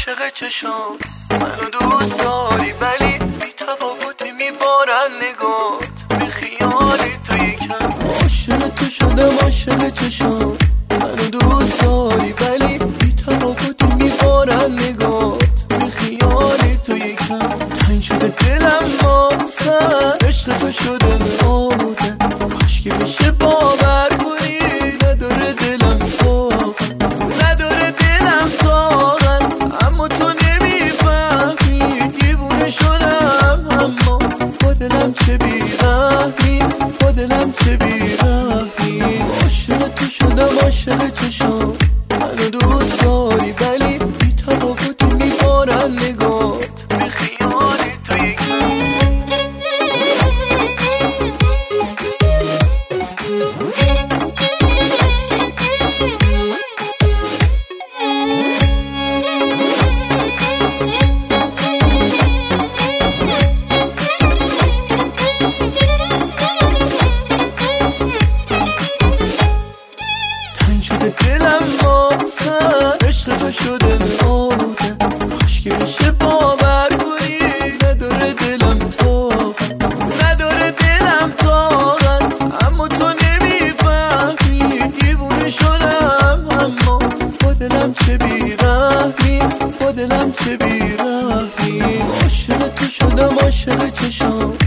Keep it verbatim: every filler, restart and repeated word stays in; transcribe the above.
عاشق چشام، منو دوست داری ولی بی تفاوتی میبارن نگات. بی خیالی تو یکم عاشق تو شدم، عاشق چشام، منو دوست داری ولی بی تفاوتی میبارن نگات. بی خیالی تو یکم تنگ شده دلم واسه عشق تو شده نموده. کاش که بشه باور کنی نداره دلم طاقت، نداره دلم طاقت، اما تو نمیفهمی دیوونه شدم. اما با دلم چه بیرحمی، با دلم چه بیرحمی. عاشق تو شدم، عاشق چشام، منو دوست داری ولی بی تفاوتی میبارن نگات. بی خیالی تو یکم شده دلم واسه عشق تو شده نموده. کاش که بشه باور کنی نداره دلم طاقت، نداره دلم طاقت، اما تو نمیفهمی دیوونه شدم. اما با دلم چه بیرحمی، با دلم چه بیرحمی. عاشق تو شدم، عاشق چشام،